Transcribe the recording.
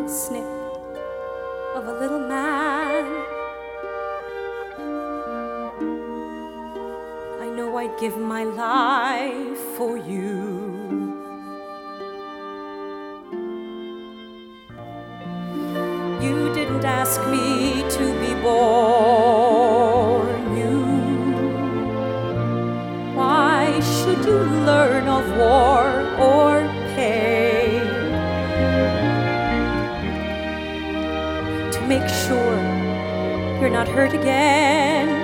snip of a little man. I know I'd give my life for you. You didn't ask me to be born. Why should you learn of war or pain? To make sure you're not hurt again.